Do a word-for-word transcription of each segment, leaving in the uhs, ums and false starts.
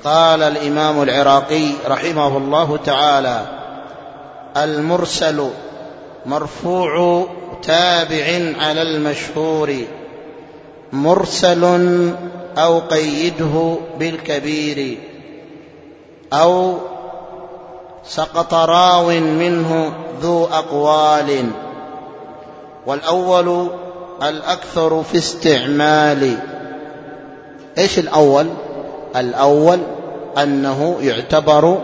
قال الإمام العراقي رحمه الله تعالى: المرسل مرفوع تابع على المشهور، مرسل أو قيده بالكبير، أو سقط راو منه ذو أقوال، والأول الأكثر في استعمال. إيش الأول؟ الأول أنه يعتبر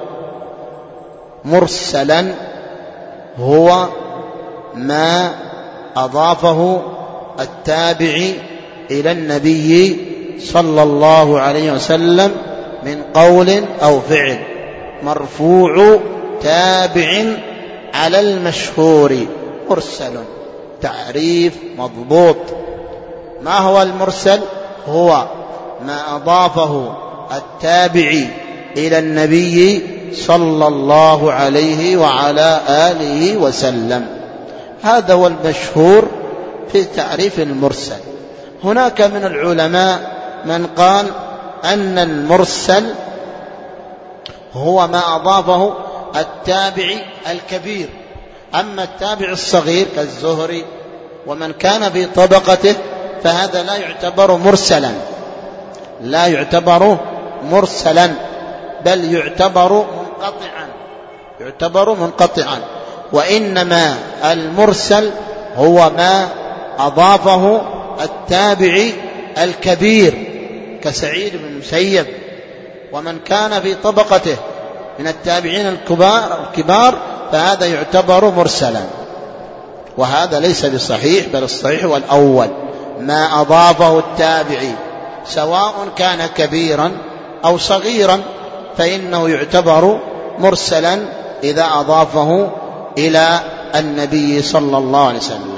مرسلا هو ما أضافه التابع إلى النبي صلى الله عليه وسلم من قول أو فعل، مرفوع تابع على المشهور. مرسل تعريف مضبوط. ما هو المرسل؟ هو ما أضافه التابع إلى النبي صلى الله عليه وعلى آله وسلم. هذا هو المشهور في تعريف المرسل. هناك من العلماء من قال أن المرسل هو ما أضافه التابع الكبير، أما التابع الصغير كالزهري ومن كان في طبقته فهذا لا يعتبر مرسلا، لا يعتبر مرسلا بل يعتبر منقطعا، يعتبر منقطعا. وإنما المرسل هو ما أضافه التابع الكبير كسعيد بن المسيب ومن كان في طبقته من التابعين الكبار الكبار فهذا يعتبر مرسلا، وهذا ليس بصحيح، بل الصحيح هو الأول، ما أضافه التابعي سواء كان كبيرا أو صغيرا فإنه يعتبر مرسلا إذا أضافه إلى النبي صلى الله عليه وسلم.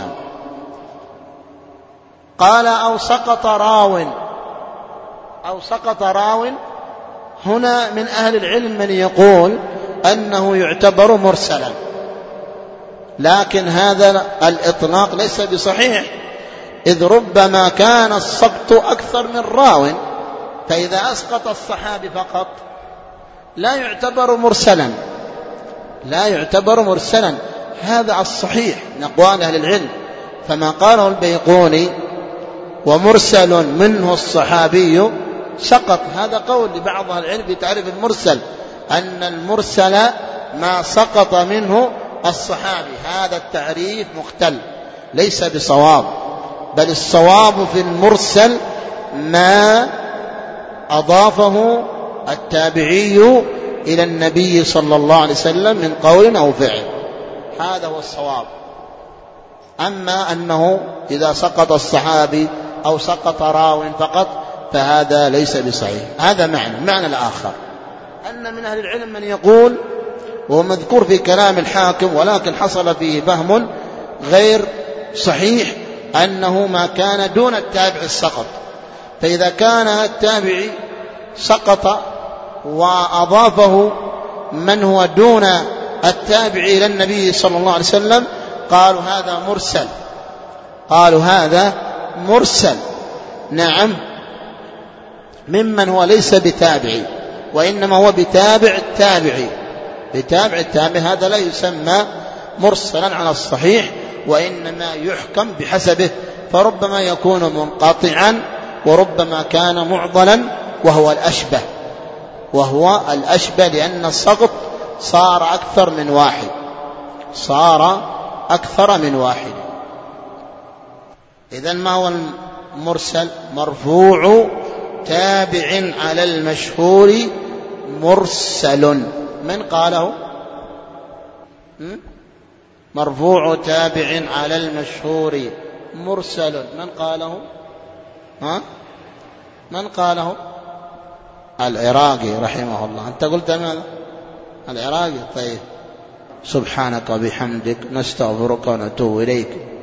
قال: أو سقط راو. أو سقط راو، هنا من أهل العلم من يقول أنه يعتبر مرسلا، لكن هذا الإطلاق ليس بصحيح، إذ ربما كان السقط أكثر من راو، فإذا أسقط الصحابي فقط لا يعتبر مرسلا، لا يعتبر مرسلا. هذا الصحيح نقوال أهل العلم. فما قاله البيقوني ومرسل منه الصحابي سقط، هذا قول لبعض أهل العلم بتعريف المرسل، أن المرسل ما سقط منه الصحابي. هذا التعريف مختل ليس بصواب، بل الصواب في المرسل ما أضافه التابعي إلى النبي صلى الله عليه وسلم من قول أو فعل، هذا هو الصواب. أما أنه إذا سقط الصحابي أو سقط راو فقط فهذا ليس بصحيح. هذا معنى. المعنى الآخر أن من أهل العلم من يقول، وهو مذكور في كلام الحاكم ولكن حصل فيه فهم غير صحيح، أنه ما كان دون التابع السقط. فإذا كان التابعي سقط وأضافه من هو دون التابع إلى النبي صلى الله عليه وسلم قالوا هذا مرسل، قالوا هذا مرسل. نعم، ممن هو ليس بتابعي وإنما هو بتابع التابعي، بتابع التابع، هذا لا يسمى مرسلا على الصحيح، وإنما يحكم بحسبه، فربما يكون منقطعا وربما كان معضلا، وهو الأشبه، وهو الأشبه لأن السقط صار أكثر من واحد، صار أكثر من واحد. إذن ما هو المرسل؟ مرفوع تابع على المشهور مرسل. من قاله؟ مرفوع تابع على المشهور مرسل، من قاله؟ ها؟ من قاله؟ العراقي رحمه الله. أنت قلت ماذا؟ العراقي. طيب، سبحانك وبحمدك نستغفرك ونتوب إليك.